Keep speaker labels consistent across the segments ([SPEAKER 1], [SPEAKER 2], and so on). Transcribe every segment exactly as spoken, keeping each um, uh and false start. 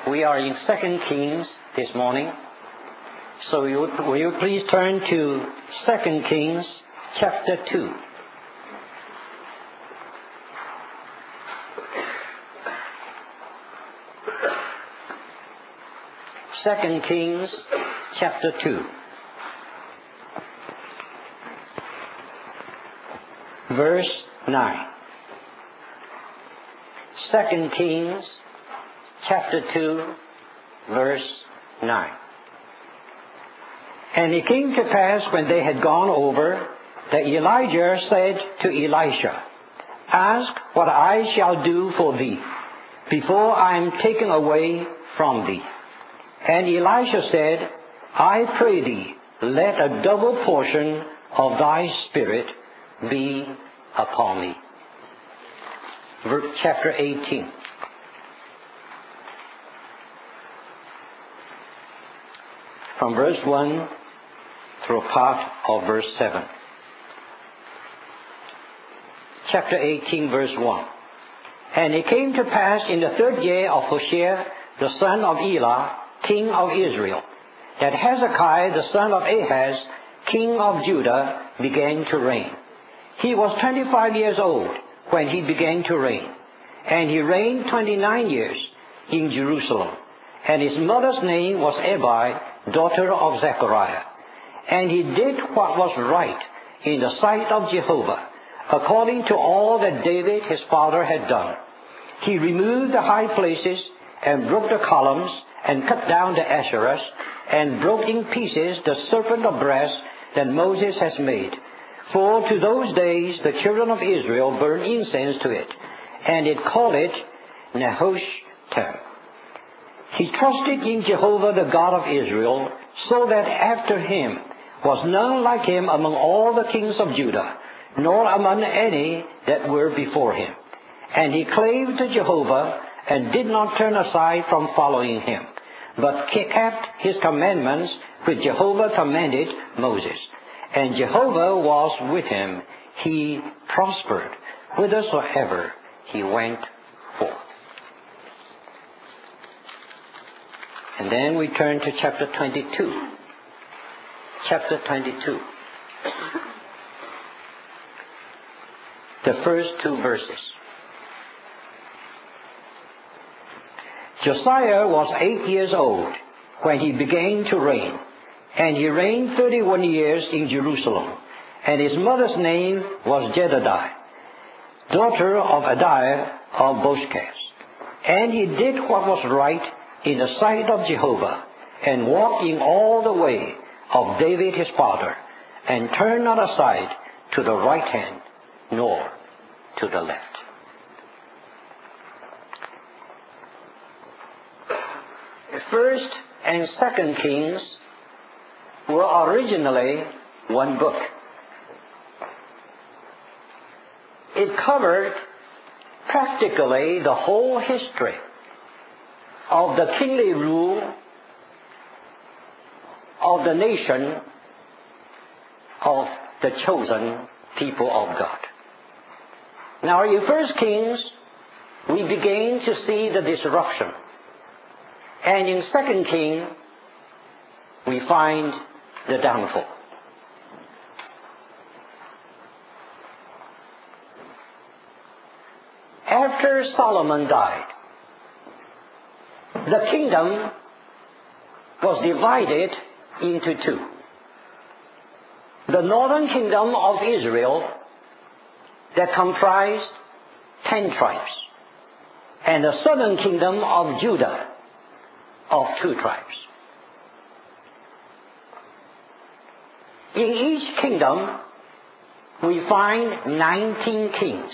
[SPEAKER 1] We are in Second Kings this morning. So will you, will you please turn to Second Kings chapter two. Second Kings chapter two. Verse nine. Second Kings chapter two, verse nine. And it came to pass when they had gone over, that Elijah said to Elisha, "Ask what I shall do for thee, before I am taken away from thee." And Elisha said, "I pray thee, let a double portion of thy spirit be upon me." Verse chapter eighteen. From verse one through part of verse seven. Chapter eighteen, verse one. And it came to pass in the third year of Hoshea, the son of Elah, king of Israel, that Hezekiah, the son of Ahaz, king of Judah, began to reign. He was twenty-five years old when he began to reign, and he reigned twenty-nine years in Jerusalem. And his mother's name was Abi, daughter of Zechariah. And he did what was right in the sight of Jehovah, according to all that David his father had done. He removed the high places, and broke the columns, and cut down the Asherahs, and broke in pieces the serpent of brass that Moses has made. For to those days the children of Israel burned incense to it, and it called it Nehushtan. He trusted in Jehovah the God of Israel, so that after him was none like him among all the kings of Judah, nor among any that were before him. And he clave to Jehovah, and did not turn aside from following him, but kept his commandments which Jehovah commanded Moses. And Jehovah was with him. He prospered whithersoever he went forth. And then we turn to chapter twenty-two. Chapter twenty-two. The first two verses. Josiah was eight years old when he began to reign, and he reigned thirty-one years in Jerusalem. And his mother's name was Jedidiah, daughter of Adiah of Boshkaz. And he did what was right in the sight of Jehovah, and walked in all the way of David his father, and turned not aside to the right hand, nor to the left. First and Second Kings were originally one book. It covered practically the whole history of the kingly rule of the nation of the chosen people of God. Now in First Kings, we begin to see the disruption. And in Second Kings, we find the downfall. After Solomon died, the kingdom was divided into two. The northern kingdom of Israel that comprised ten tribes, and the southern kingdom of Judah of two tribes. In each kingdom, we find nineteen kings.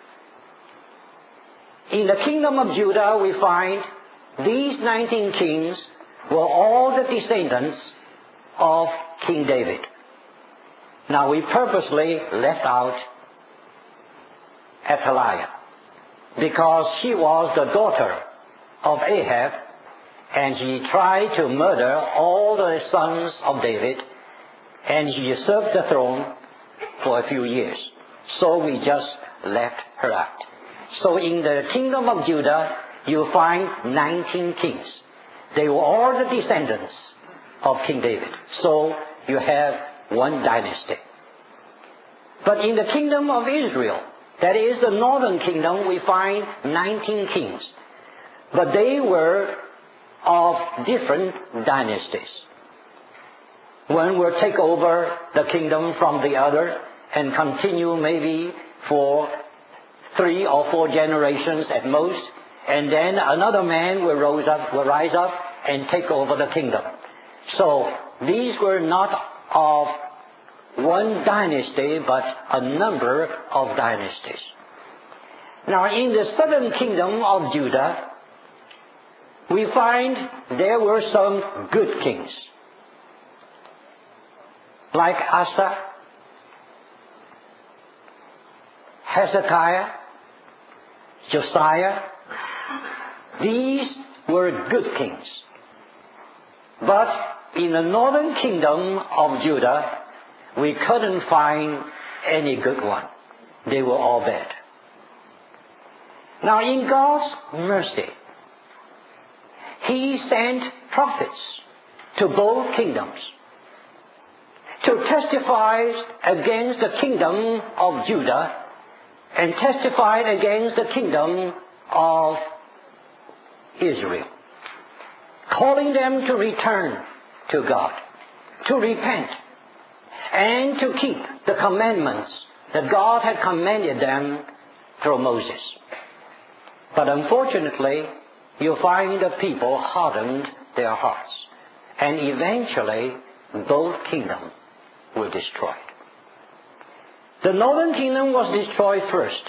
[SPEAKER 1] In the kingdom of Judah, we find these nineteen kings were all the descendants of King David. Now we purposely left out Athaliah, because she was the daughter of Ahab, and she tried to murder all the sons of David, and she usurped the throne for a few years. So we just left her out. So in the kingdom of Judah, you find nineteen kings. They were all the descendants of King David. So you have one dynasty. But in the kingdom of Israel, that is the northern kingdom, we find nineteen kings. But they were of different dynasties. One will take over the kingdom from the other and continue maybe for three or four generations at most, and then another man will rise up, will rise up and take over the kingdom. So these were not of one dynasty, but a number of dynasties. Now in the southern kingdom of Judah, we find there were some good kings, like Asa, Hezekiah, Josiah. These were good kings. But in the northern kingdom of Judah, we couldn't find any good one. They were all bad. Now in God's mercy, He sent prophets to both kingdoms to testify against the kingdom of Judah and testified against the kingdom of Israel, calling them to return to God, to repent, and to keep the commandments that God had commanded them through Moses. But unfortunately, you find the people hardened their hearts, and eventually both kingdoms were destroyed. The northern kingdom was destroyed first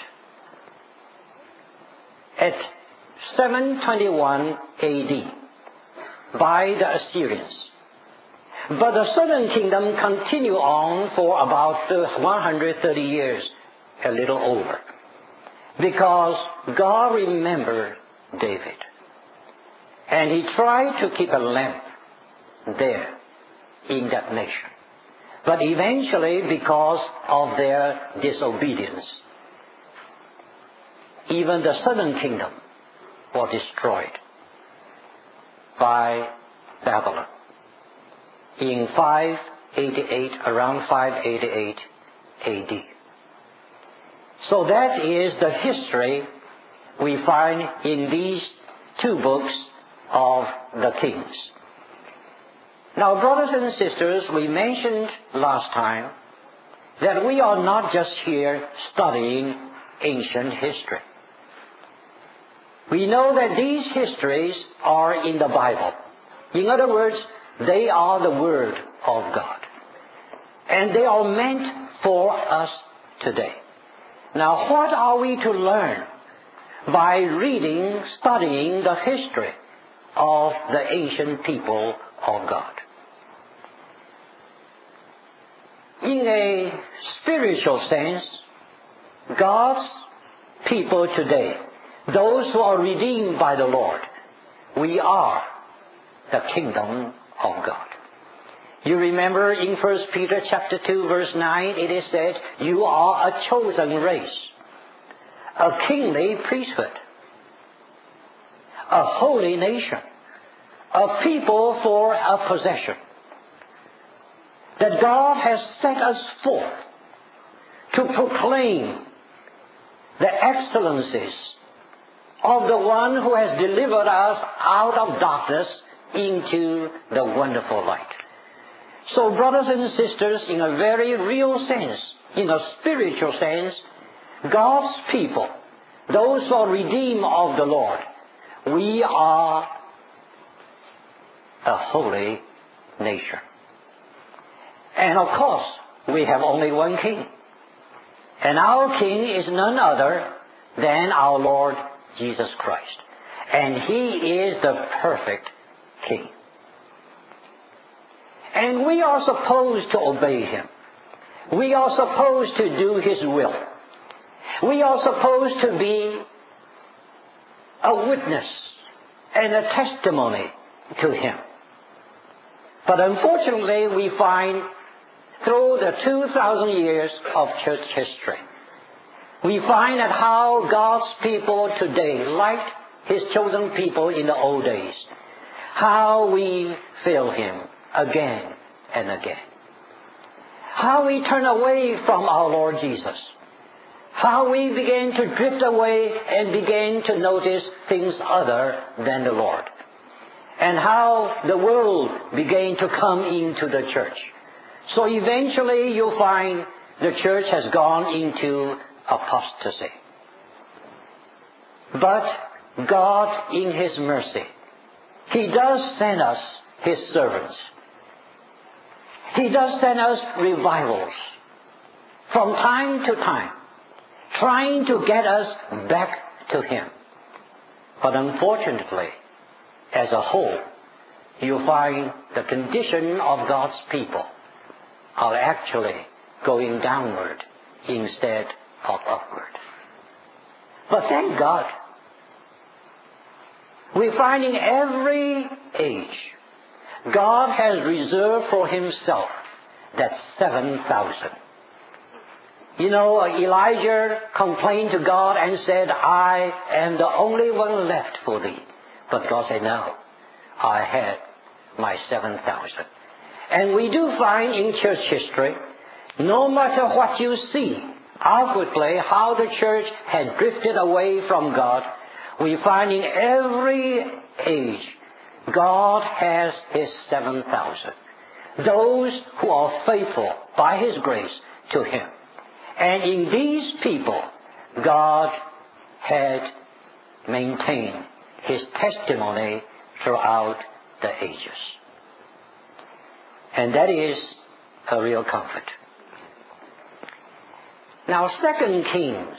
[SPEAKER 1] at seven twenty-one A D by the Assyrians. But the southern kingdom continued on for about one hundred thirty years, a little over, because God remembered David. And He tried to keep a lamp there in that nation. But eventually, because of their disobedience, even the southern kingdom was destroyed by Babylon in five eighty-eight, around five eighty-eight A D. So that is the history we find in these two books of the Kings. Now, brothers and sisters, we mentioned last time that we are not just here studying ancient history. We know that these histories are in the Bible. In other words, they are the Word of God. And they are meant for us today. Now, what are we to learn by reading, studying the history of the ancient people of God? In a spiritual sense, God's people today, those who are redeemed by the Lord, we are the kingdom of God. You remember in First Peter chapter two, verse nine, it is said, you are a chosen race, a kingly priesthood, a holy nation, a people for a possession, that God has set us forth to proclaim the excellencies of the one who has delivered us out of darkness into the wonderful light. So, brothers and sisters, in a very real sense, in a spiritual sense, God's people, those who are redeemed of the Lord, we are a holy nation. And of course, we have only one king. And our king is none other than our Lord Jesus Christ. And He is the perfect king. And we are supposed to obey Him. We are supposed to do His will. We are supposed to be a witness and a testimony to Him. But unfortunately, we find through the two thousand years of church history, we find that how God's people today, like His chosen people in the old days, how we fail Him again and again. How we turn away from our Lord Jesus. How we begin to drift away and begin to notice things other than the Lord. And how the world began to come into the church. So eventually you'll find the church has gone into apostasy. But God, in His mercy, He does send us His servants. He does send us revivals from time to time, trying to get us back to Him. But unfortunately, as a whole, you find the condition of God's people are actually going downward instead of upward. But thank God, we find in every age, God has reserved for Himself that seven thousand. You know, Elijah complained to God and said, I am the only one left for thee. But God said, no, I had my seven thousand. And we do find in church history, no matter what you see outwardly, how the church had drifted away from God, we find in every age, God has His seven thousand. Those who are faithful by His grace to Him. And in these people, God had maintained His testimony throughout the ages. And that is a real comfort. Now, Second Kings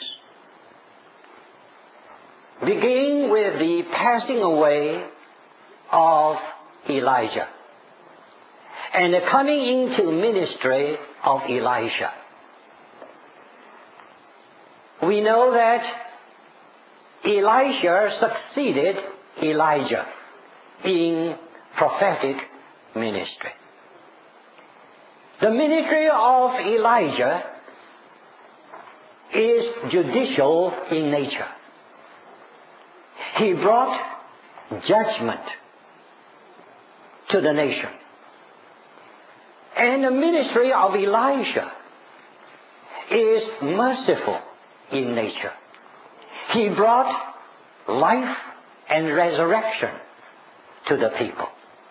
[SPEAKER 1] begin with the passing away of Elijah and the coming into ministry of Elisha. We know that Elisha succeeded Elijah in prophetic ministry. The ministry of Elijah is judicial in nature. He brought judgment to the nation. And the ministry of Elisha is merciful in nature. He brought life and resurrection to the people.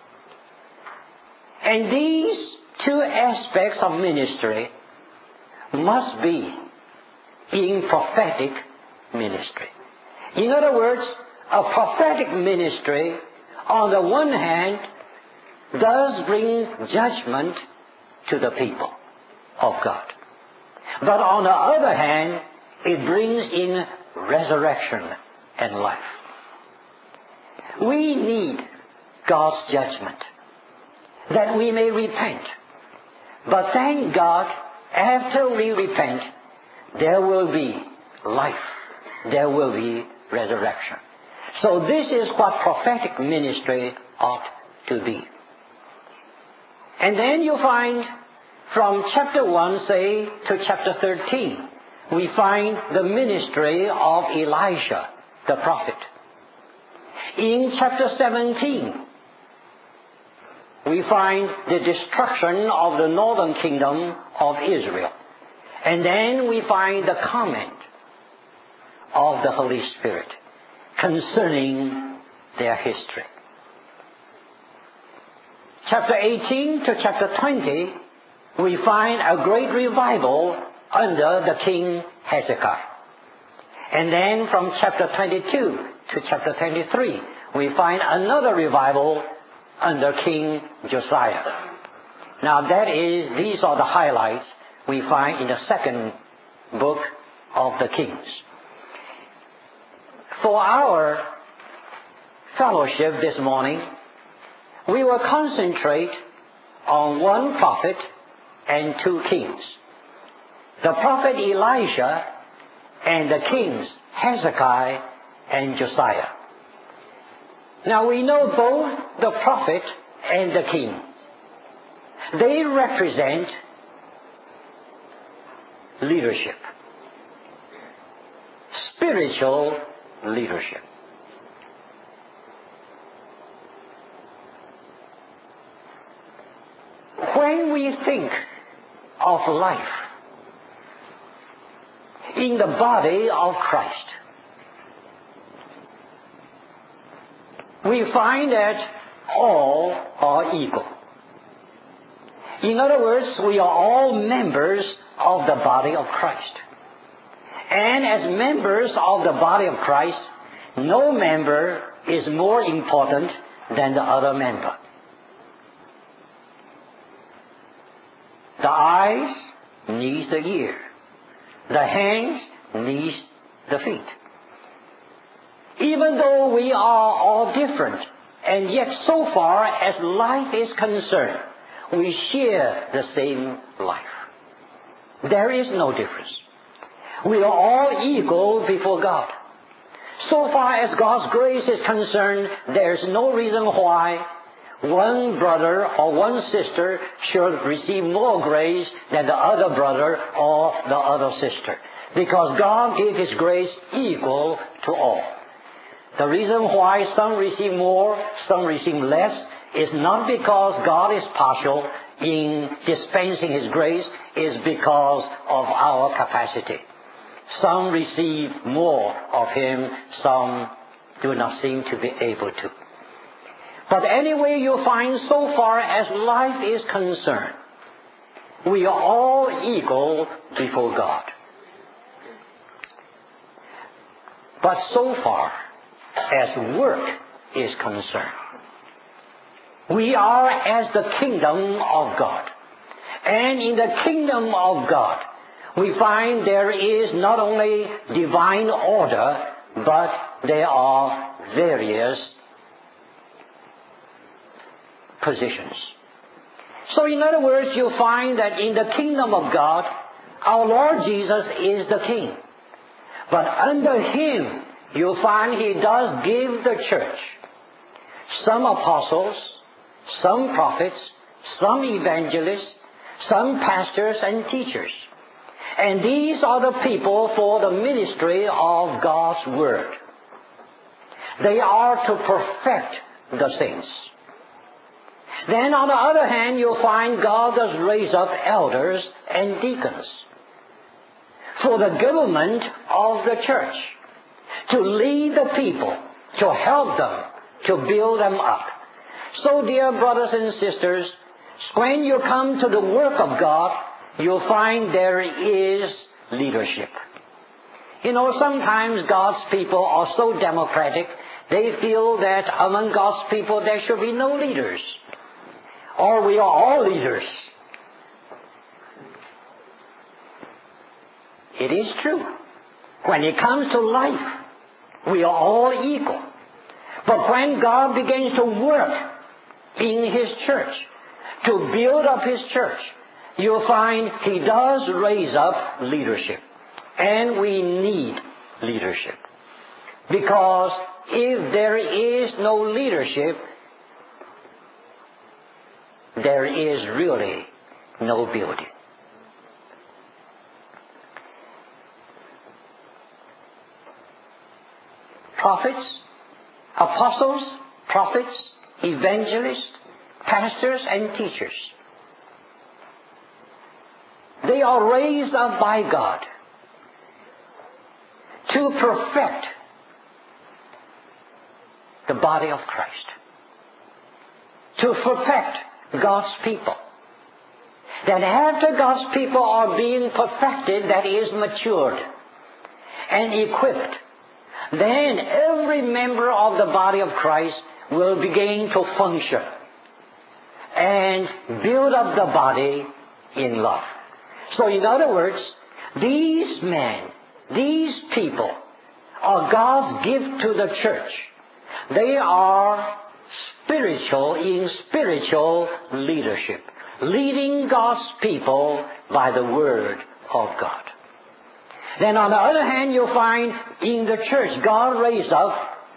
[SPEAKER 1] And these two aspects of ministry must be in prophetic ministry. In other words, a prophetic ministry, on the one hand, does bring judgment to the people of God. But on the other hand, it brings in resurrection and life. We need God's judgment that we may repent. But thank God, after we repent, there will be life. There will be resurrection. So this is what prophetic ministry ought to be. And then you find from chapter one, say, to chapter thirteen, we find the ministry of Elisha, the prophet. In chapter seventeen, we find the destruction of the northern kingdom of Israel. And then we find the comment of the Holy Spirit concerning their history. Chapter eighteen to chapter twenty, we find a great revival under the king Hezekiah. And then from chapter twenty-two to chapter twenty-three, we find another revival under King Josiah. Now that is, these are the highlights we find in the second book of the Kings. For our fellowship this morning, we will concentrate on one prophet and two kings. The prophet Elisha and the kings Hezekiah and Josiah. Now we know both the prophet and the king. They represent leadership. Spiritual leadership. we think of life in the body of Christ, we find that all are equal. In other words, we are all members of the body of Christ. And as members of the body of Christ, no member is more important than the other member. The eyes need the ear. The hands need the feet. Even though we are all different, and yet so far as life is concerned, we share the same life. There is no difference. We are all equal before God. So far as God's grace is concerned, there is no reason why one brother or one sister should receive more grace than the other brother or the other sister. Because God gave His grace equal to all. The reason why some receive more, some receive less, is not because God is partial in dispensing His grace, is because of our capacity. Some receive more of Him, some do not seem to be able to. But anyway, you find so far as life is concerned, we are all equal before God. But so far as work is concerned, we are as the kingdom of God. And in the kingdom of God, we find there is not only divine order, but there are various positions. So in other words, you find that in the kingdom of God, our Lord Jesus is the King. But under Him, you find He does give the church some apostles, some prophets, some evangelists, some pastors and teachers. And these are the people for the ministry of God's Word. They are to perfect the saints. Then on the other hand, you'll find God does raise up elders and deacons for the government of the church, to lead the people, to help them, to build them up. So dear brothers and sisters, when you come to the work of God, you'll find there is leadership. You know, sometimes God's people are so democratic, they feel that among God's people there should be no leaders. Or we are all leaders. It is true. When it comes to life, we are all equal. But when God begins to work in His church, to build up His church, you'll find He does raise up leadership. And we need leadership. Because if there is no leadership, there is really no building. Prophets, apostles, prophets, evangelists, pastors and teachers. They are raised up by God to perfect the body of Christ, to perfect God's people. That after God's people are being perfected, that is matured and equipped, then every member of the body of Christ will begin to function and build up the body in love. So in other words, these men, these people are God's gift to the church. They are spiritual in spiritual leadership, leading God's people by the Word of God. Then on the other hand, you'll find in the church, God raised up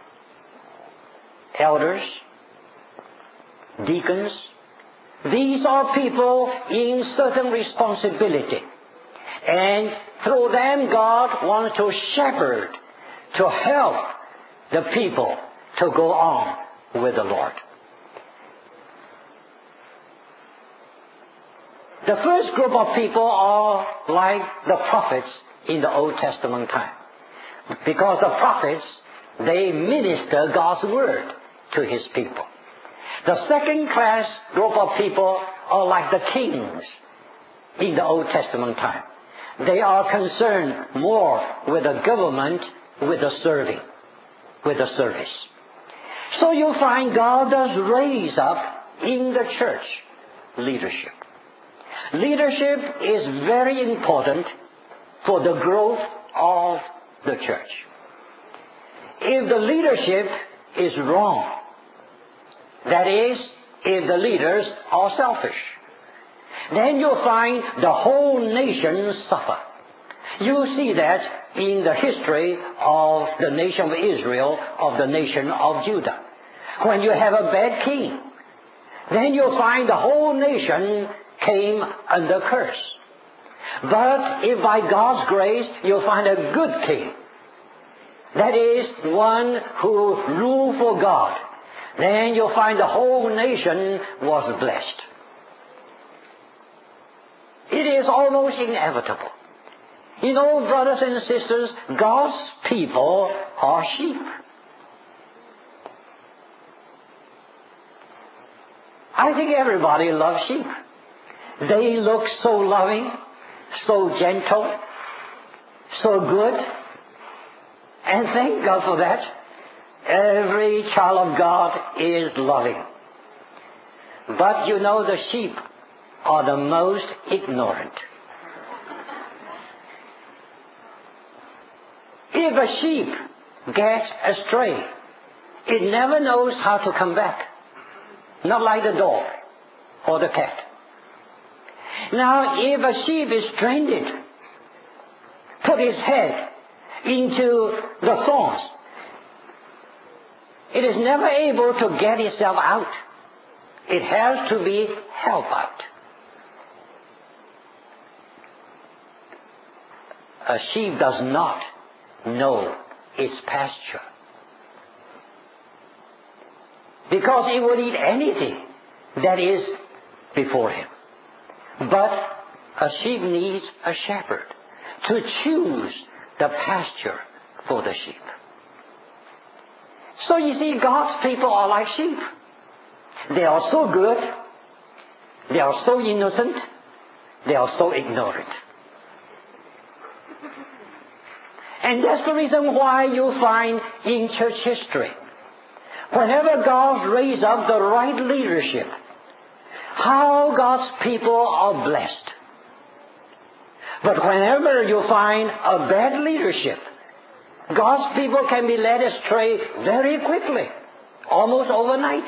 [SPEAKER 1] elders, deacons. These are people in certain responsibility. And through them, God wants to shepherd, to help the people to go on with the Lord. The first group of people are like the prophets in the Old Testament time. Because the prophets, they minister God's word to His people. The second class group of people are like the kings in the Old Testament time. They are concerned more with the government, with the serving, with the service. So you find God does raise up in the church leadership. Leadership is very important for the growth of the church. If the leadership is wrong, that is, if the leaders are selfish, then you'll find the whole nation suffer. You see that in the history of the nation of Israel, of the nation of Judah. When you have a bad king, then you'll find the whole nation came under curse. But if by God's grace you'll find a good king, that is, one who ruled for God, then you'll find the whole nation was blessed. It is almost inevitable. You know, brothers and sisters, God's people are sheep. I think everybody loves sheep. They look so loving, so gentle, so good. And thank God for that. Every child of God is loving. But you know, the sheep are the most ignorant. If a sheep gets astray, it never knows how to come back. Not like the dog or the cat. Now, if a sheep is stranded, put his head into the thorns, it is never able to get itself out. It has to be helped out. A sheep does not know its pasture, because it will eat anything that is before him. But a sheep needs a shepherd to choose the pasture for the sheep. So you see, God's people are like sheep. They are so good, they are so innocent, they are so ignorant. And that's the reason why you find in church history, whenever God raises up the right leadership, how God's people are blessed. But whenever you find a bad leadership, God's people can be led astray very quickly, almost overnight.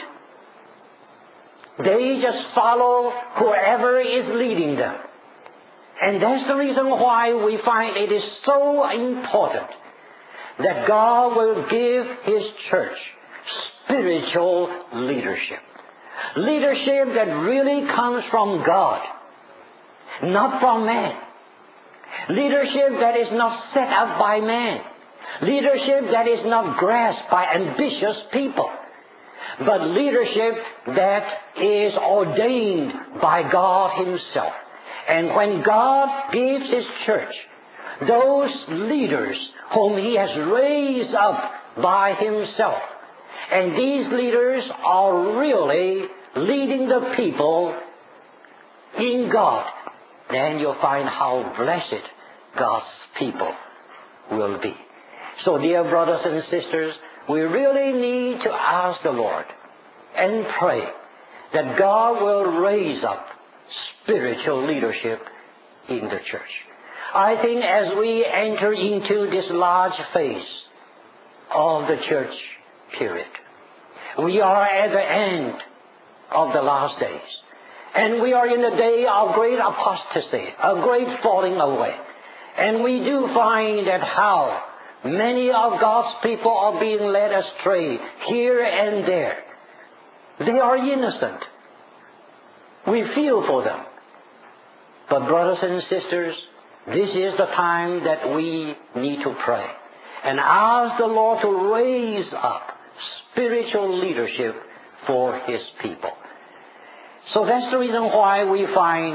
[SPEAKER 1] They just follow whoever is leading them. And that's the reason why we find it is so important that God will give His church spiritual leadership. Leadership that really comes from God, not from man. Leadership that is not set up by man. Leadership that is not grasped by ambitious people. But leadership that is ordained by God Himself. And when God gives His church those leaders whom He has raised up by Himself, and these leaders are really leading the people in God, then you'll find how blessed God's people will be. So, dear brothers and sisters, we really need to ask the Lord and pray that God will raise up spiritual leadership in the church. I think as we enter into this large phase of the church period, we are at the end of the last days. And we are in a day of great apostasy, a great falling away. And we do find that how many of God's people are being led astray here and there. They are innocent. We feel for them. But brothers and sisters, this is the time that we need to pray and ask the Lord to raise up spiritual leadership for His people. So that's the reason why we find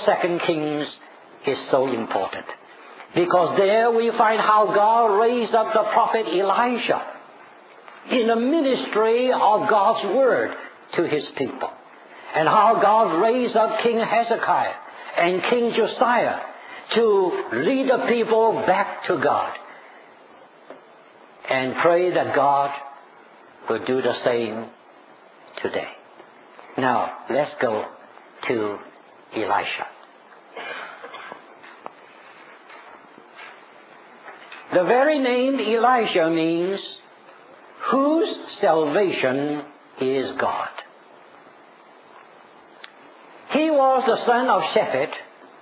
[SPEAKER 1] Second Kings is so important. Because there we find how God raised up the prophet Elisha in the ministry of God's word to his people. And how God raised up King Hezekiah and King Josiah to lead the people back to God. And pray that God will do the same today. Now, let's go to Elisha. The very name Elisha means whose salvation is God. He was the son of Shaphat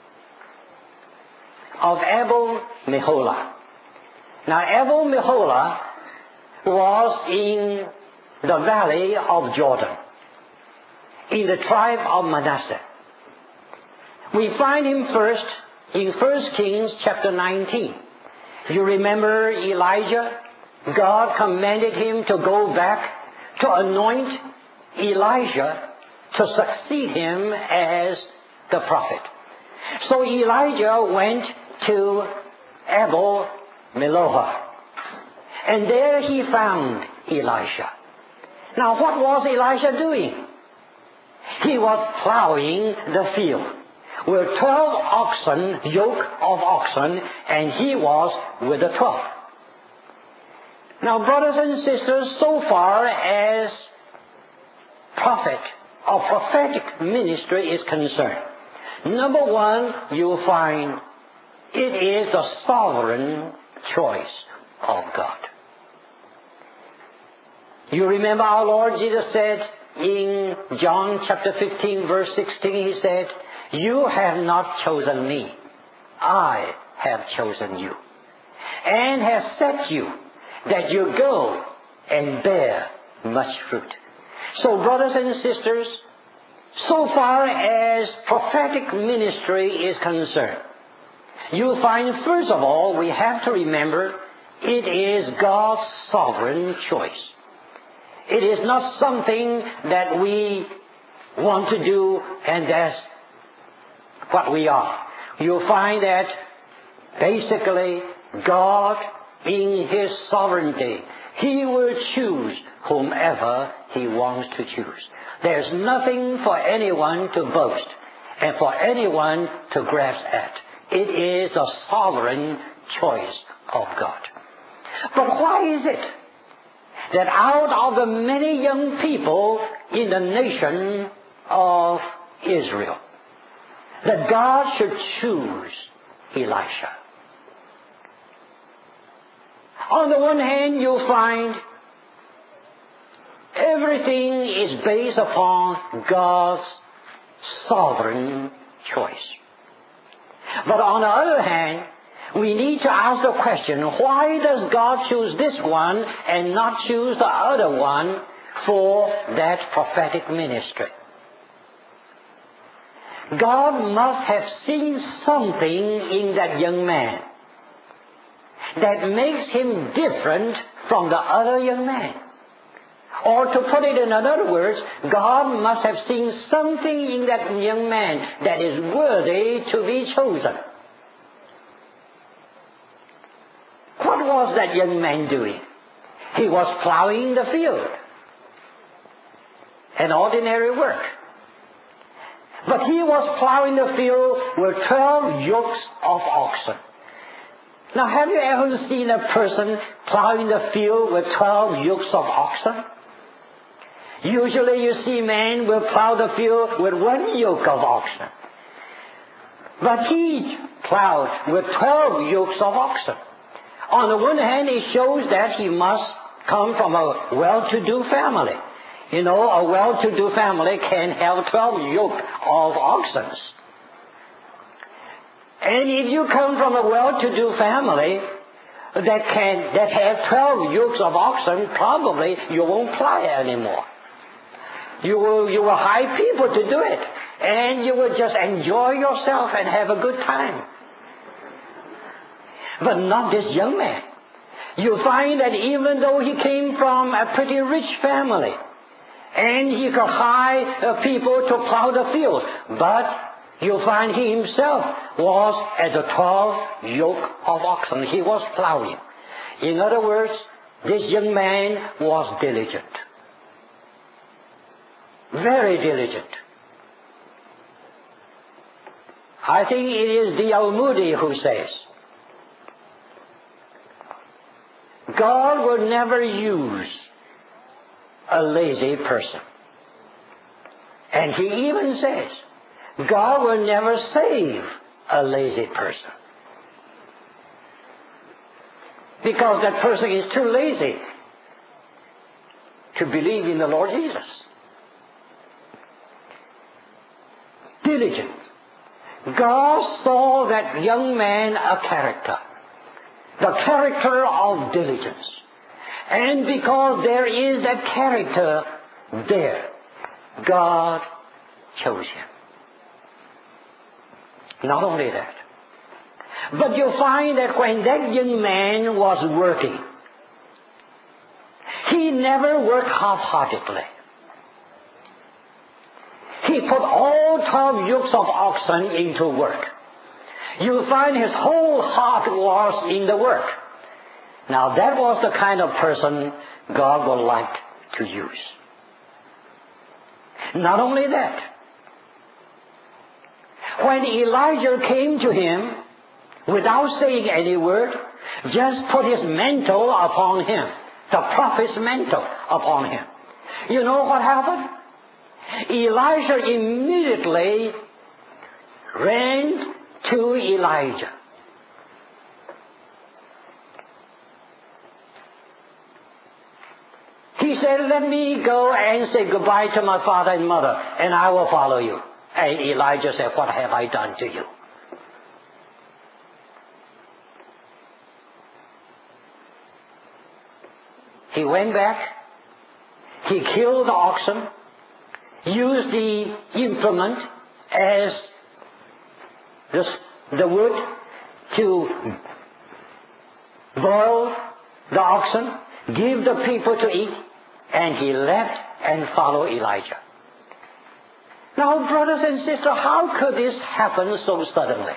[SPEAKER 1] of Abel Meholah. Now Abel Meholah was in the valley of Jordan, in the tribe of Manasseh. We find him first in First Kings chapter nineteen. You remember Elijah? God commanded him to go back to anoint Elijah to succeed him as the prophet. So Elijah went to Abel Meholah, and there he found Elisha. Now what was Elisha doing? He was plowing the field with twelve oxen, yoke of oxen, and he was with the twelve. Now brothers and sisters, so far as prophet or prophetic ministry is concerned, number one, you'll find it is the sovereign choice of God. You remember our Lord Jesus said in John chapter fifteen verse sixteen, he said, "You have not chosen me, I have chosen you, and have set you that you go and bear much fruit." So brothers and sisters, so far as prophetic ministry is concerned, you'll find first of all we have to remember it is God's sovereign choice. It is not something that we want to do and that's what we are. You'll find that basically God, in His sovereignty, He will choose whomever He wants to choose. There's nothing for anyone to boast and for anyone to grasp at. It is the sovereign choice of God. But why is it that out of the many young people in the nation of Israel, that God should choose Elisha? On the one hand, you'll find everything is based upon God's sovereign choice. But on the other hand, we need to ask the question, why does God choose this one and not choose the other one for that prophetic ministry? God must have seen something in that young man that makes him different from the other young man. Or to put it in other words, God must have seen something in that young man that is worthy to be chosen. What was that young man doing? He was plowing the field. An ordinary work. But he was plowing the field with twelve yokes of oxen. Now, have you ever seen a person plowing the field with twelve yokes of oxen? Usually you see men will plow the field with one yoke of oxen. But he plowed with twelve yokes of oxen. On the one hand, it shows that he must come from a well-to-do family. You know, a well-to-do family can have twelve yoke of oxen. And if you come from a well-to-do family that can that have twelve yokes of oxen, probably you won't plow anymore. You will you will hire people to do it, and you will just enjoy yourself and have a good time. But not this young man. You find that even though he came from a pretty rich family, and he could hire uh, people to plow the field, but You'll find he himself was at the twelve yoke of oxen. He was plowing. In other words, this young man was diligent. Very diligent. I think it is D L Moody who says, God will never use a lazy person. And he even says, God will never save a lazy person. Because that person is too lazy to believe in the Lord Jesus. Diligent. God saw that young man a character. The character of diligence. And because there is that character there, God chose him. Not only that, but you'll find that when that young man was working, he never worked half-heartedly. He put all twelve yokes of oxen into work. You'll find his whole heart was in the work. Now that was the kind of person God would like to use. Not only that, when Elijah came to him, without saying any word, just put his mantle upon him, the prophet's mantle upon him. You know what happened? Elijah immediately ran to Elijah. He said, let me go and say goodbye to my father and mother, and I will follow you. And Elijah said, what have I done to you? He went back, he killed the oxen, used the implement as the, the wood to boil the oxen, give the people to eat, and he left and followed Elijah. Now, brothers and sisters, how could this happen so suddenly?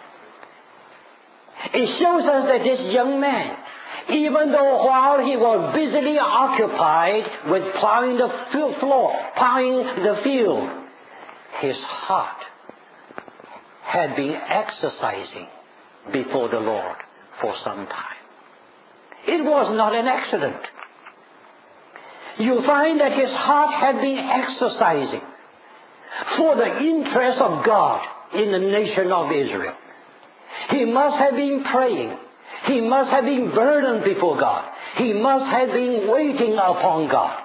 [SPEAKER 1] It shows us that this young man, even though while he was busily occupied with plowing the floor, plowing the field, his heart had been exercising before the Lord for some time. It was not an accident. You find that his heart had been exercising for the interest of God in the nation of Israel. He must have been praying. He must have been burdened before God. He must have been waiting upon God.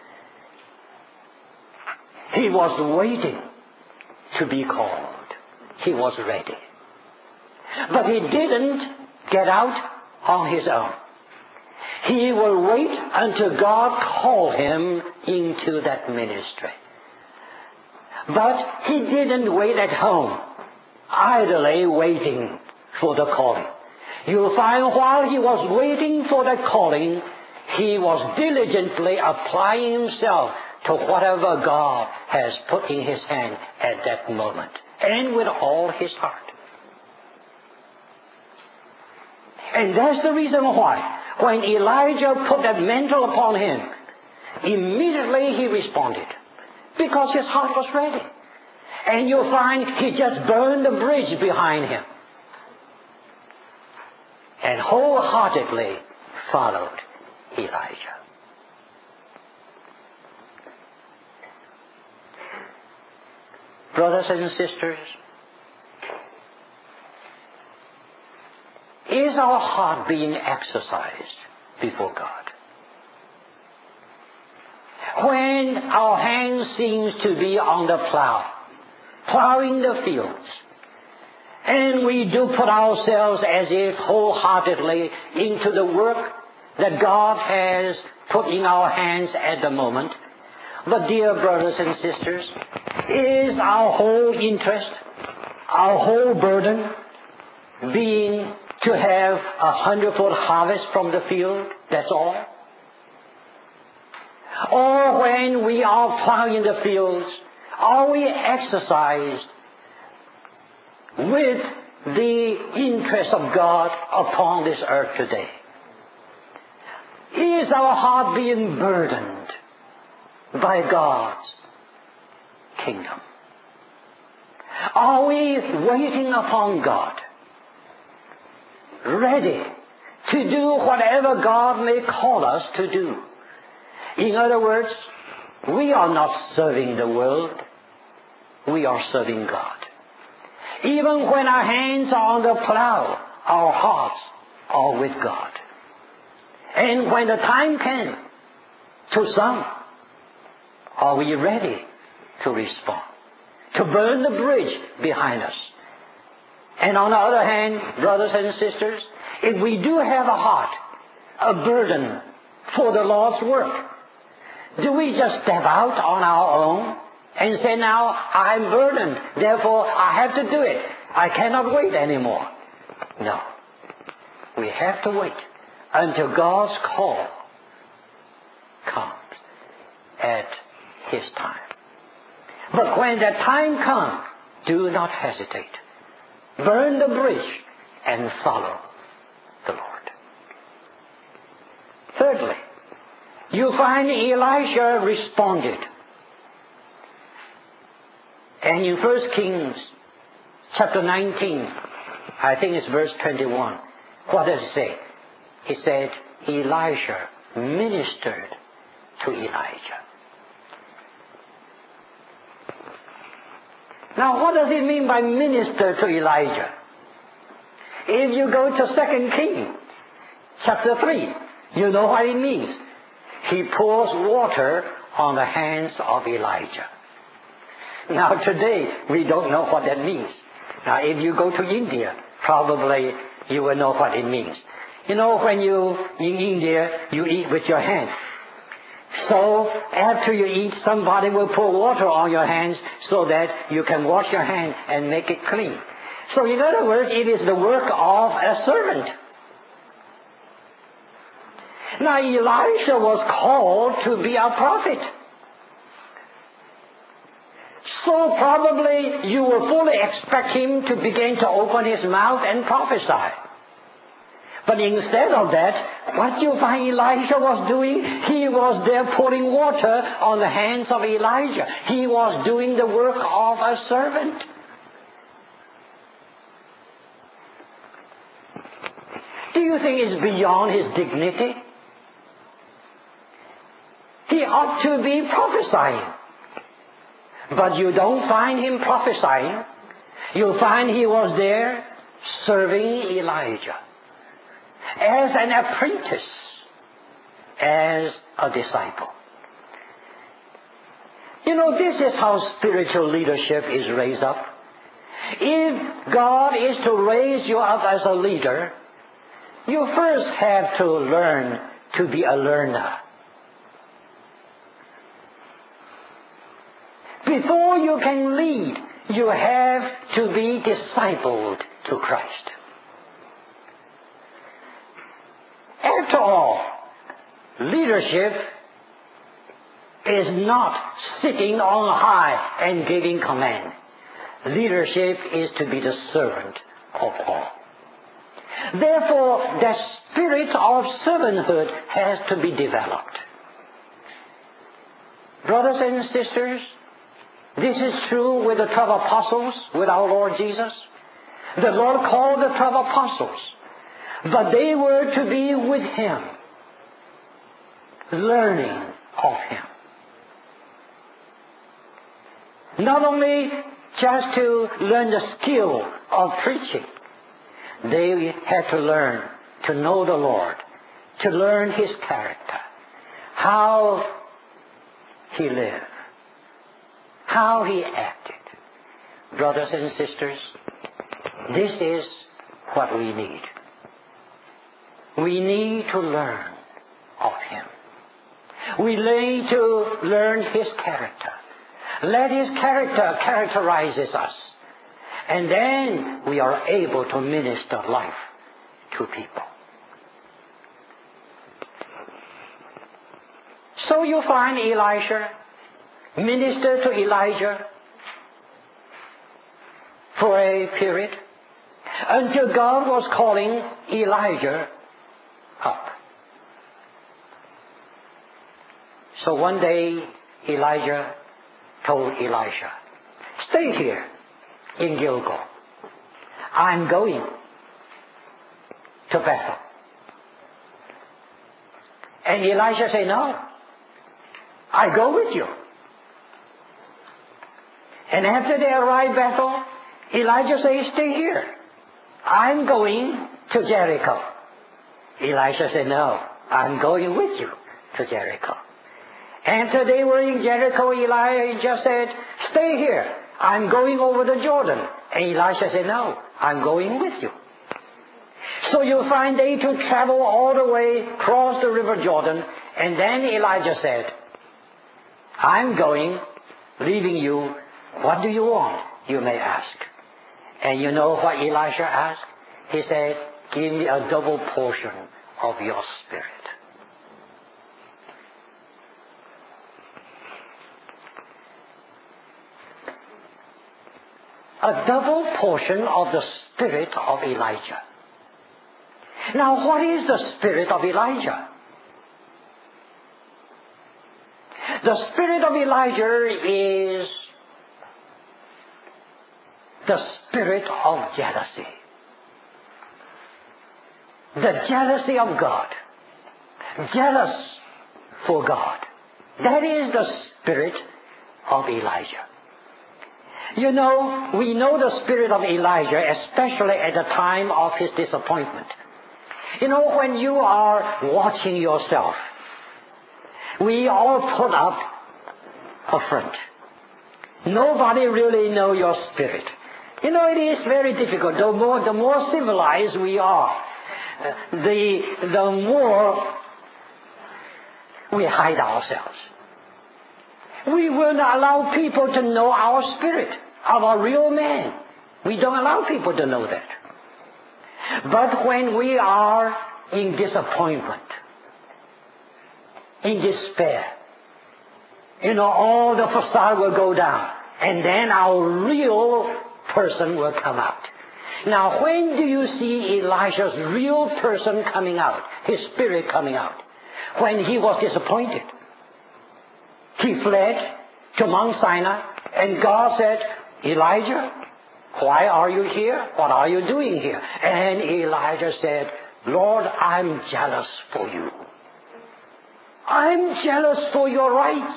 [SPEAKER 1] He was waiting to be called. He was ready. But he didn't get out on his own. He will wait until God called him into that ministry. But he didn't wait at home, idly waiting for the calling. You'll find while he was waiting for that calling, he was diligently applying himself to whatever God has put in his hand at that moment, and with all his heart. And that's the reason why, when Elijah put that mantle upon him, immediately he responded, because his heart was ready. And you'll find he just burned the bridge behind him and wholeheartedly followed Elijah. Brothers and sisters, is our heart being exercised before God? When our hand seems to be on the plow, plowing the fields, and we do put ourselves as if wholeheartedly into the work that God has put in our hands at the moment. But dear brothers and sisters, is our whole interest, our whole burden being to have a hundredfold harvest from the field? That's all? Or when we are plowing the fields, are we exercised with the interest of God upon this earth today? Is our heart being burdened by God's kingdom? Are we waiting upon God, ready to do whatever God may call us to do? In other words, we are not serving the world, we are serving God. Even when our hands are on the plow, our hearts are with God. And when the time came, to some, are we ready to respond, to burn the bridge behind us? And on the other hand, brothers and sisters, if we do have a heart, a burden for the Lord's work, do we just step out on our own and say, now I'm burdened, therefore I have to do it, I cannot wait anymore? No. We have to wait until God's call comes at His time. But when that time comes, do not hesitate. Burn the bridge and follow the Lord. Thirdly, you find Elisha responded. And in First Kings chapter nineteen, I think it's verse twenty-one, what does it say? He said, Elisha ministered to Elijah. Now, what does it mean by minister to Elijah? If you go to Second Kings chapter three, you know what it means. He pours water on the hands of Elijah. Now today, we don't know what that means. Now if you go to India, probably you will know what it means. You know, when you, in India, you eat with your hands. So after you eat, somebody will pour water on your hands so that you can wash your hands and make it clean. So in other words, it is the work of a servant. Now Elisha was called to be a prophet. So probably you will fully expect him to begin to open his mouth and prophesy. But instead of that, what you find Elisha was doing, he was there pouring water on the hands of Elijah. He was doing the work of a servant. Do you think it's beyond his dignity? He ought to be prophesying. But you don't find him prophesying. You find he was there serving Elijah as an apprentice, as a disciple. You know, this is how spiritual leadership is raised up. If God is to raise you up as a leader, you first have to learn to be a learner. Before you can lead, you have to be discipled to Christ. After all, leadership is not sitting on high and giving command. Leadership is to be the servant of all. Therefore, the spirit of servanthood has to be developed. Brothers and sisters, this is true with the twelve apostles, with our Lord Jesus. The Lord called the twelve apostles, but they were to be with Him, learning of Him. Not only just to learn the skill of preaching, they had to learn to know the Lord, to learn His character, how He lived, how He acted. Brothers and sisters, this is what we need. We need to learn of Him. We need to learn His character. Let His character characterizes us. And then we are able to minister life to people. So you find Elisha minister to Elijah for a period until God was calling Elijah up. So one day Elijah told Elisha, "Stay here in Gilgal. I'm going to Bethel." And Elisha said, "No, I go with you." And after they arrived at Bethel, Elijah said, "Stay here. I'm going to Jericho." Elisha said, "No, I'm going with you to Jericho." After they were in Jericho, Elijah said, "Stay here. I'm going over the Jordan." And Elisha said, "No, I'm going with you." So you find they two travel all the way across the river Jordan, and then Elijah said, "I'm going, leaving you. What do you want?" you may ask. And you know what Elisha asked? He said, "Give me a double portion of your spirit." A double portion of the spirit of Elijah. Now, what is the spirit of Elijah? The spirit of Elijah is the spirit of jealousy. The jealousy of God. Jealous for God. That is the spirit of Elijah. You know, we know the spirit of Elijah, especially at the time of his disappointment. You know, when you are watching yourself, we all put up a front. Nobody really knows your spirit. You know, it is very difficult. The more, the more civilized we are, the, the more we hide ourselves. We will not allow people to know our spirit, our real man. We don't allow people to know that. But when we are in disappointment, in despair, you know, all the facade will go down, and then our real person will come out. Now, when do you see Elijah's real person coming out, his spirit coming out? When he was disappointed. He fled to Mount Sinai, and God said, "Elijah, why are you here? What are you doing here?" And Elijah said, "Lord, I'm jealous for you. I'm jealous for your right."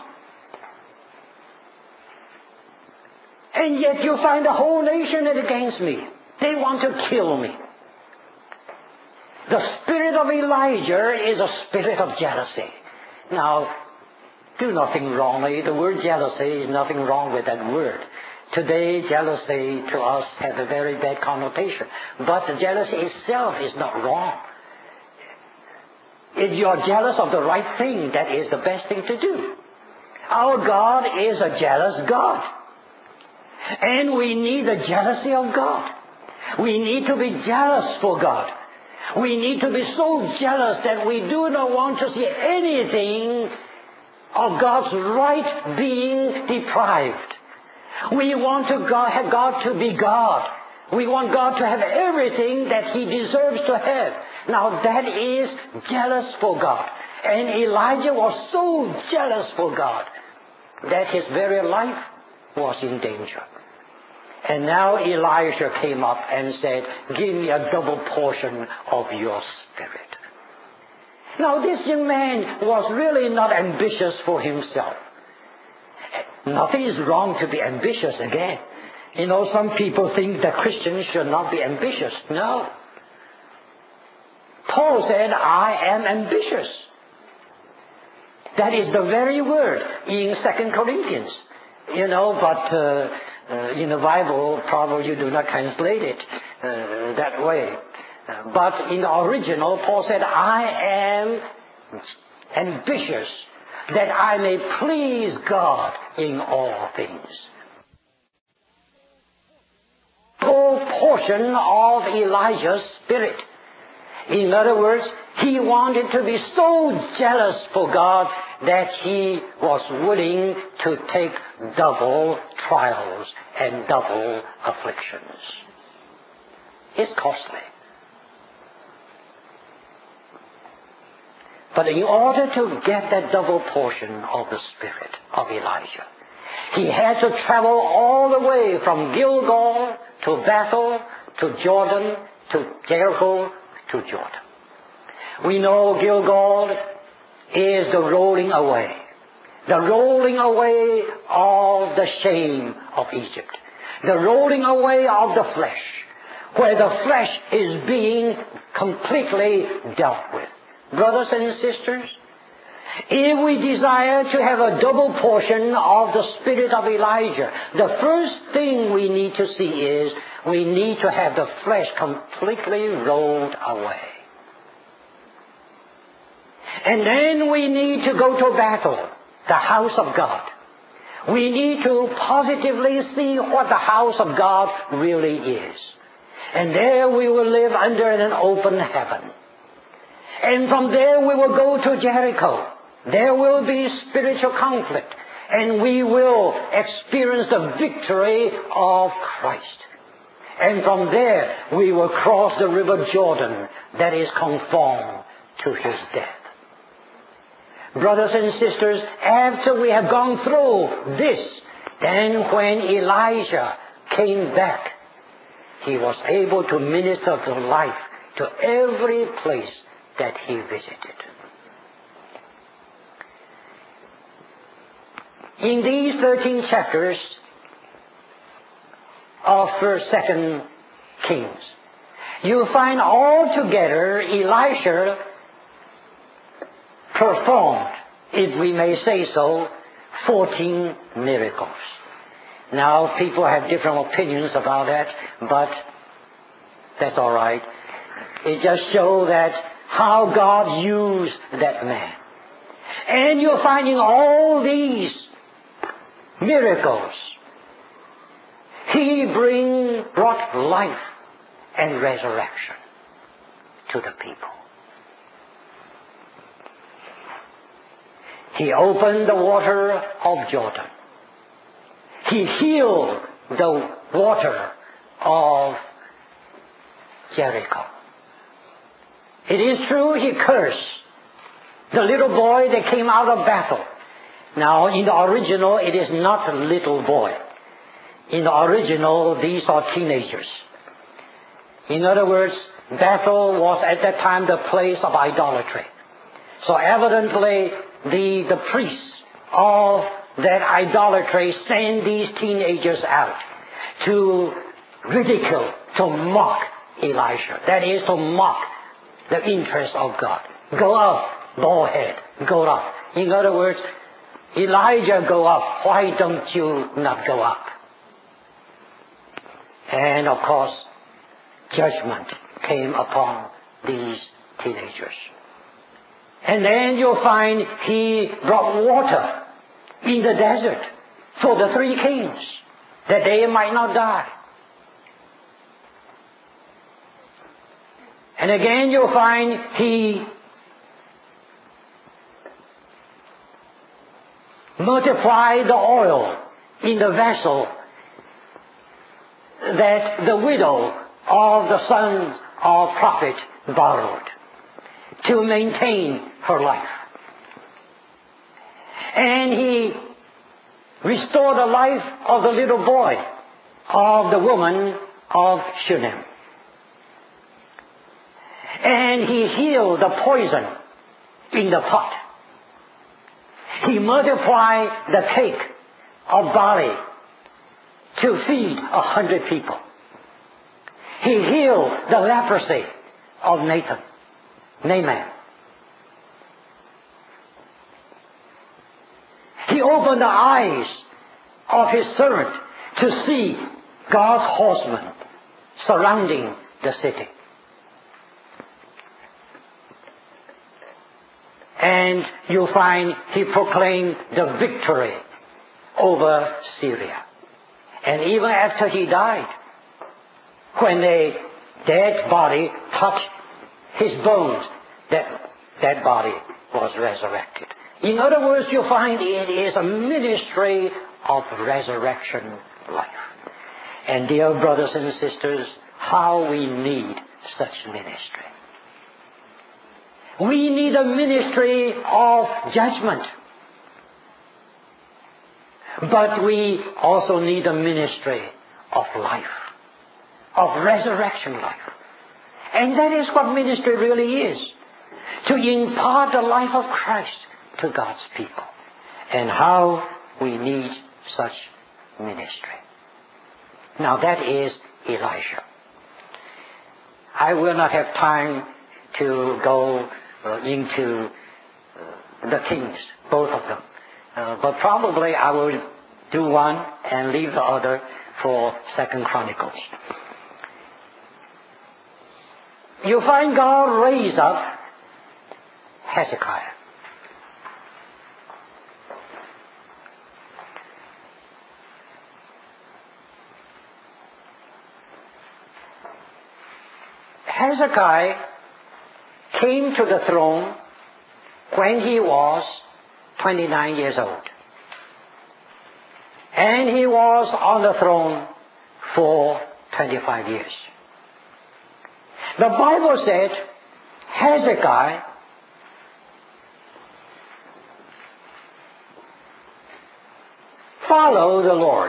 [SPEAKER 1] And yet you find the whole nation is against me. They want to kill me. The spirit of Elijah is a spirit of jealousy. Now, do nothing wrongly. The word jealousy is nothing wrong with that word. Today, jealousy to us has a very bad connotation. But the jealousy itself is not wrong. If you are jealous of the right thing, that is the best thing to do. Our God is a jealous God. And we need the jealousy of God. We need to be jealous for God. We need to be so jealous that we do not want to see anything of God's right being deprived. We want to God, have God to be God. We want God to have everything that He deserves to have. Now that is jealous for God. And Elijah was so jealous for God that his very life was in danger. And now Elisha came up and said, "Give me a double portion of your spirit." Now this young man was really not ambitious for himself. Nothing is wrong to be ambitious again. You know, some people think that Christians should not be ambitious. No. Paul said, "I am ambitious." That is the very word in Second Corinthians. You know, but uh, uh, in the Bible, probably you do not translate it uh, that way. Uh, but in the original, Paul said, "I am ambitious that I may please God in all things." Whole portion of Elijah's spirit. In other words, he wanted to be so jealous for God that he was willing to take double trials and double afflictions. It's costly. But in order to get that double portion of the Spirit of Elijah, he had to travel all the way from Gilgal to Bethel to Jordan to Jericho to Jordan. We know Gilgal is the rolling away. The rolling away of the shame of Egypt. The rolling away of the flesh, where the flesh is being completely dealt with. Brothers and sisters, if we desire to have a double portion of the Spirit of Elijah, the first thing we need to see is we need to have the flesh completely rolled away. And then we need to go to Bethel, the house of God. We need to positively see what the house of God really is. And there we will live under an open heaven. And from there we will go to Jericho. There will be spiritual conflict. And we will experience the victory of Christ. And from there we will cross the river Jordan that is conformed to his death. Brothers and sisters, after we have gone through this, then when Elijah came back, he was able to minister to life to every place that he visited. In these thirteen chapters of First, Second Kings, you find altogether Elisha performed, if we may say so, fourteen miracles. Now, people have different opinions about that, but that's all right. It just shows that how God used that man. And you're finding all these miracles. He bring, brought life and resurrection to the people. He opened the water of Jordan. He healed the water of Jericho. It is true he cursed the little boy that came out of Bethel. Now, in the original, it is not a little boy. In the original, these are teenagers. In other words, Bethel was at that time the place of idolatry. So evidently, the, the priests of that idolatry send these teenagers out to ridicule, to mock Elisha. That is, to mock the interest of God. Go up, bald head, go up. In other words, Elijah, go up. Why don't you not go up? And of course, judgment came upon these teenagers. And then you'll find he brought water in the desert for the three kings, that they might not die. And again you'll find he multiplied the oil in the vessel that the widow of the son of prophet borrowed to maintain her life. And he restored the life of the little boy of the woman of Shunem. And he healed the poison in the pot. He multiplied the cake of barley to feed a hundred people. He healed the leprosy of Nathan, Naaman. He opened the eyes of his servant to see God's horsemen surrounding the city. And you'll find he proclaimed the victory over Syria. And even after he died, when a dead body touched his bones, that dead body was resurrected. In other words, you'll find it is a ministry of resurrection life. And dear brothers and sisters, how we need such ministry. We need a ministry of judgment. But we also need a ministry of life, of resurrection life. And that is what ministry really is. To impart the life of Christ to God's people. And how we need such ministry. Now that is Elijah. I will not have time to go uh, into uh, the kings, both of them. Uh, but probably I will do one and leave the other for Second Chronicles. You find God raise up Hezekiah. Hezekiah came to the throne when he was twenty-nine years old. And he was on the throne for twenty-five years. The Bible said Hezekiah followed the Lord.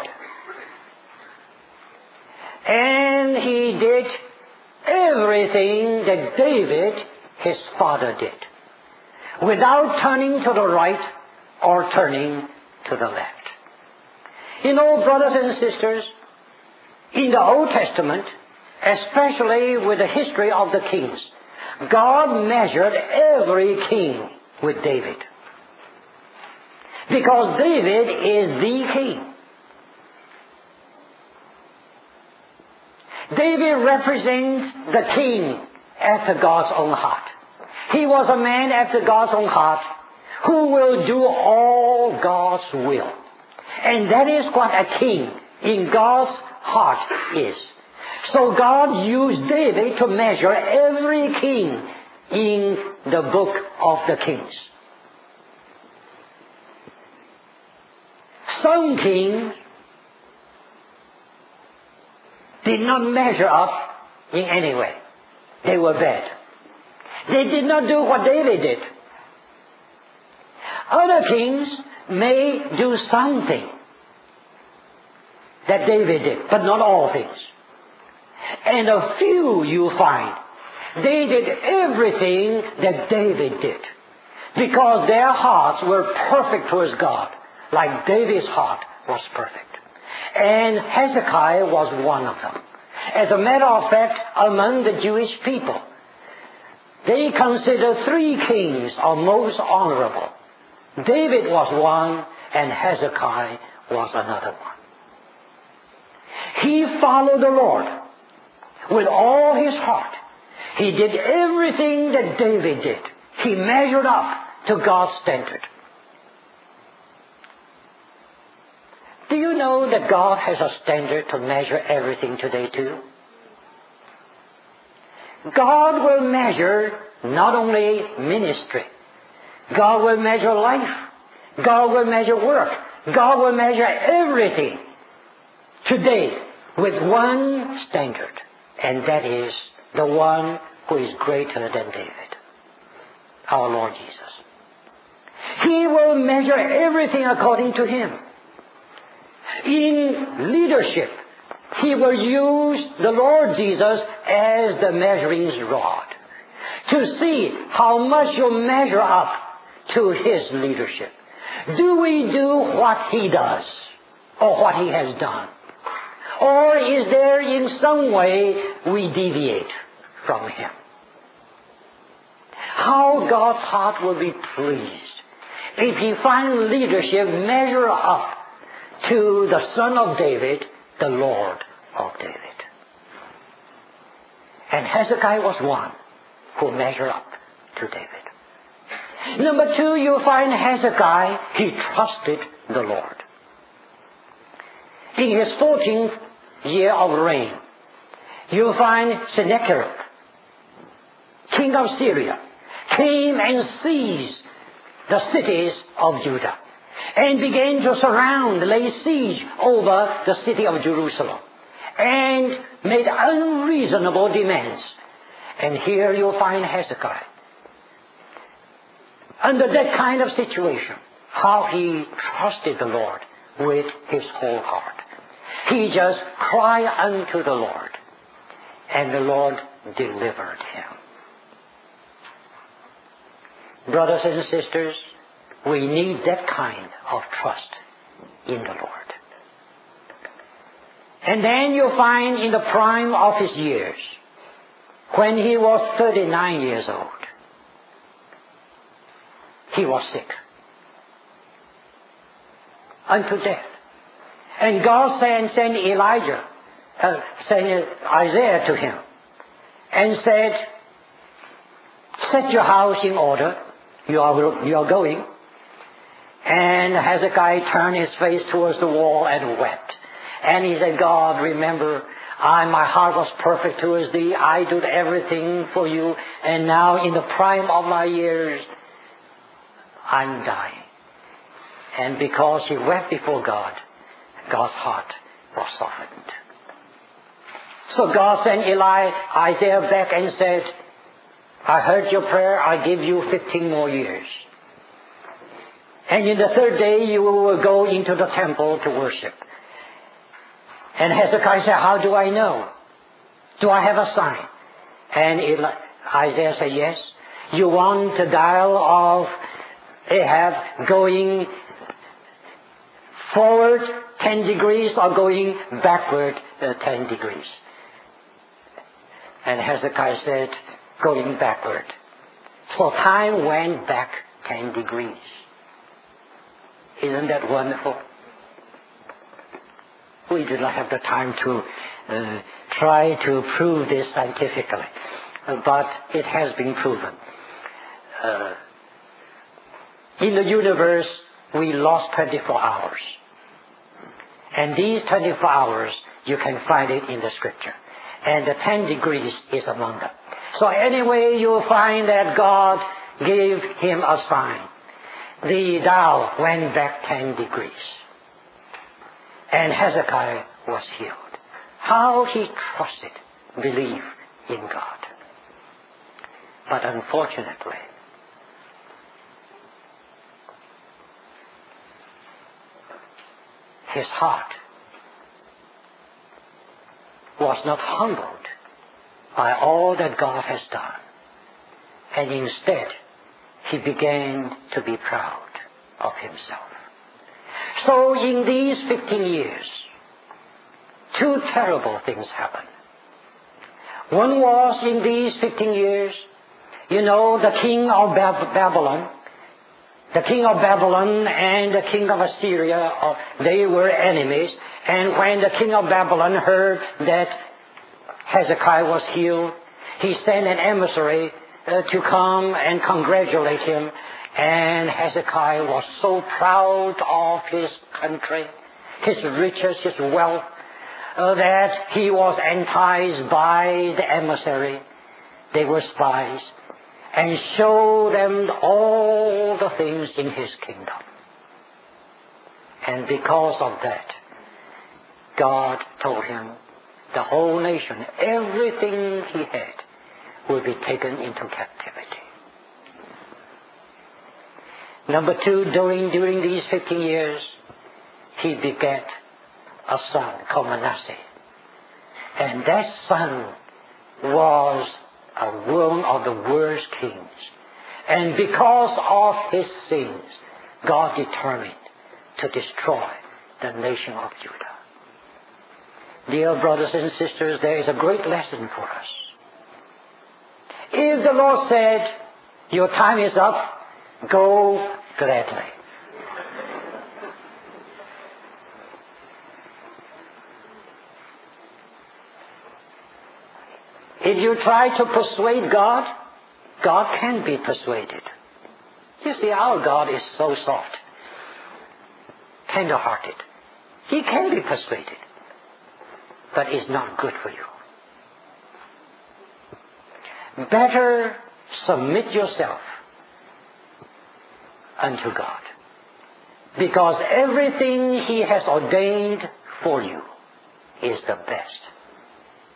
[SPEAKER 1] And he did everything that David, his father, did, without turning to the right or turning to the left. You know, brothers and sisters, in the Old Testament, especially with the history of the kings, God measured every king with David. Because David is the king. David represents the king after God's own heart. He was a man after God's own heart who will do all God's will. And that is what a king in God's heart is. So God used David to measure every king in the book of the Kings. Some kings did not measure up in any way. They were bad. They did not do what David did. Other kings may do something that David did, but not all things. And a few you find, they did everything that David did, because their hearts were perfect towards God, like David's heart was perfect. And Hezekiah was one of them. As a matter of fact, among the Jewish people, they consider three kings are most honorable. David was one, and Hezekiah was another one. He followed the Lord with all his heart. He did everything that David did. He measured up to God's standard. Do you know that God has a standard to measure everything today too? God will measure not only ministry. God will measure life. God will measure work. God will measure everything today with one standard. And that is the one who is greater than David, our Lord Jesus. He will measure everything according to Him. In leadership, He will use the Lord Jesus as the measuring rod to see how much you measure up to His leadership. Do we do what He does or what He has done? Or is there in some way we deviate from Him? How God's heart will be pleased if He finds leadership measure up to the Son of David, the Lord of David. And Hezekiah was one who measured up to David. Number two, you find Hezekiah, he trusted the Lord. In his fourteenth year of reign, you find Sennacherib, king of Syria, came and seized the cities of Judah and began to surround, lay siege over the city of Jerusalem. and made unreasonable demands. And here you'll find Hezekiah. Under that kind of situation, how he trusted the Lord with his whole heart. He just cried unto the Lord, and the Lord delivered him. Brothers and sisters, we need that kind of trust in the Lord. And then you'll find in the prime of his years, when he was thirty-nine years old, he was sick unto death. And God sent, sent Elijah, uh, sent Isaiah to him and said, set your house in order. You are, you are going. And Hezekiah turned his face towards the wall and wept. And he said, God, remember, I, my heart was perfect towards thee. I did everything for you. And now in the prime of my years, I'm dying. And because he wept before God, God's heart was softened. So God sent Eli, Isaiah back and said, I heard your prayer. I give you fifteen more years. And in the third day you will go into the temple to worship. And Hezekiah said, how do I know? Do I have a sign? And Eli, Isaiah said, yes. You want the dial of Ahab going forward ten degrees or going backward uh, ten degrees? And Hezekiah said, going backward. So time went back ten degrees. Isn't that wonderful? We do not have the time to uh, try to prove this scientifically, uh, but it has been proven. Uh, in the universe, we lost twenty-four hours. And these twenty-four hours, you can find it in the scripture. And the ten degrees is among them. So anyway, you'll find that God gave him a sign. The dial went back ten degrees. And Hezekiah was healed. How he trusted, believed in God. But unfortunately, his heart was not humbled by all that God has done. And instead, he began to be proud of himself. So in these fifteen years, two terrible things happened. One was in these fifteen years, you know, the king of Bab- Babylon, the king of Babylon and the king of Assyria, uh, they were enemies. And when the king of Babylon heard that Hezekiah was healed, he sent an emissary uh, to come and congratulate him. And Hezekiah was so proud of his country, his riches, his wealth, uh, that he was enticed by the emissary. They were spies, and showed them all the things in his kingdom. And because of that, God told him the whole nation, everything he had, will be taken into captivity. Number two, during, during these fifteen years, he begat a son called Manasseh. And that son was a one of the worst kings. And because of his sins, God determined to destroy the nation of Judah. Dear brothers and sisters, there is a great lesson for us. If the Lord said, your time is up, go gladly. If you try to persuade God, God can be persuaded. You see, our God is so soft, tender-hearted. He can be persuaded, but it's not good for you. Better submit yourself unto God, because everything He has ordained for you is the best.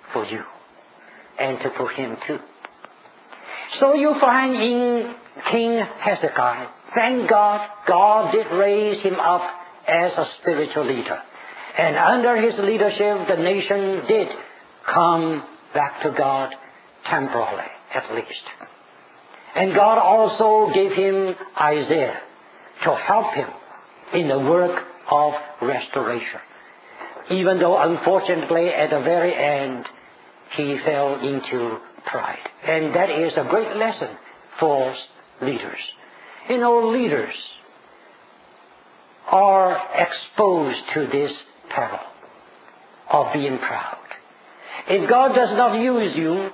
[SPEAKER 1] for you and to for him too. So you find in King Hezekiah, thank God, God did raise him up as a spiritual leader. And under his leadership, the nation did come back to God temporarily, at least. And God also gave him Isaiah to help him in the work of restoration. Even though, unfortunately, at the very end, he fell into pride. And that is a great lesson for leaders. You know, leaders are exposed to this peril of being proud. If God does not use you,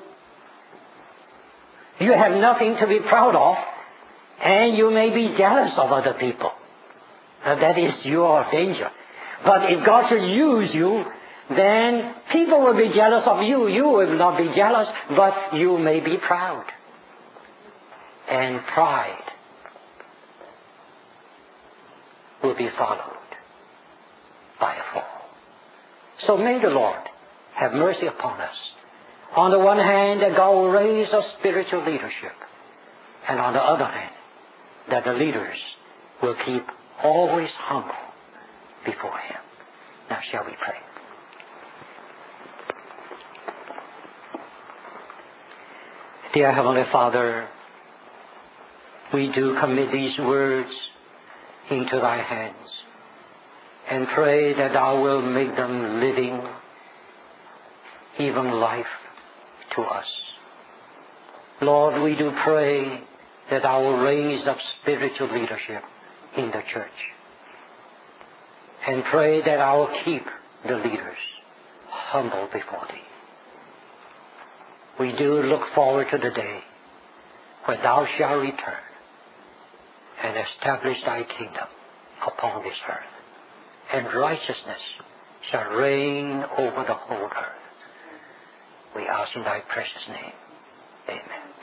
[SPEAKER 1] you have nothing to be proud of, and you may be jealous of other people. Now, that is your danger. But if God should use you, then people will be jealous of you. You will not be jealous, but you may be proud. And pride will be followed by a fall. So may the Lord have mercy upon us. On the one hand, that God will raise a spiritual leadership. And on the other hand, that the leaders will keep always humble before him. Now shall we pray? Dear Heavenly Father, we do commit these words into thy hands and pray that thou wilt make them living, even life to us. Lord, we do pray that thou will raise up spiritual leadership in the church, and pray that I will keep the leaders humble before thee. We do look forward to the day when thou shalt return and establish thy kingdom upon this earth, and righteousness shall reign over the whole earth. We ask in thy precious name. Amen.